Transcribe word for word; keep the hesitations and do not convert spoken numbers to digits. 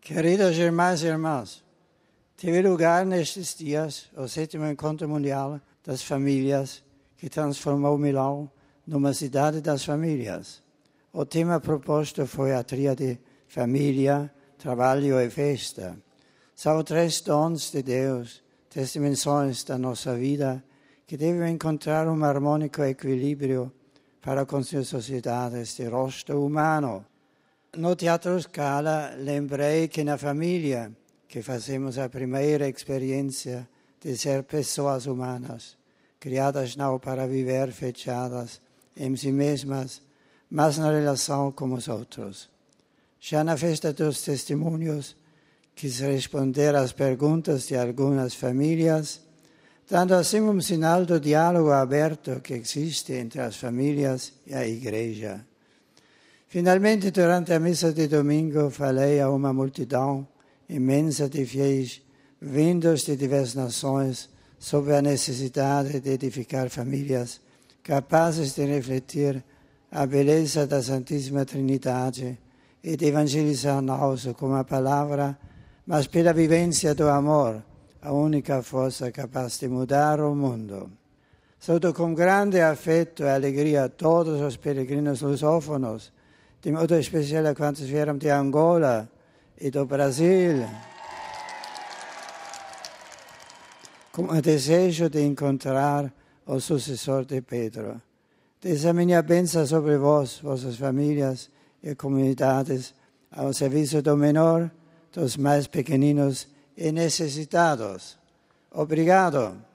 Queridos irmãs e irmãos, teve lugar nestes dias o sétimo Encontro Mundial das Famílias, que transformou Milão numa cidade das famílias. O tema proposto foi a tríade família, trabalho e festa. São três dons de Deus, três dimensões da nossa vida, que devem encontrar um harmônico equilíbrio para construir sociedades de rosto humano. No Teatro Scala lembrei que na família que fazemos a primeira experiência de ser pessoas humanas, criadas não para viver fechadas em si mesmas, mas na relação com os outros. Já na festa dos testemunhos, quis responder às perguntas de algumas famílias, dando assim um sinal do diálogo aberto que existe entre as famílias e a igreja. Finalmente, durante a missa de domingo, falei a uma multidão imensa de fiéis vindos de diversas nações sobre a necessidade de edificar famílias capazes de refletir a beleza da Santíssima Trindade e de evangelizar não só com a palavra, mas pela vivência do amor, a única força capaz de mudar o mundo. Saúdo com grande afeto e alegria todos os peregrinos lusófonos, de modo especial a quantos vieram de Angola e do Brasil, com o desejo de encontrar o sucessor de Pedro. Dessa minha bênção sobre vós, vossas famílias e comunidades, ao serviço do menor, dos mais pequeninos e necessitados. Obrigado.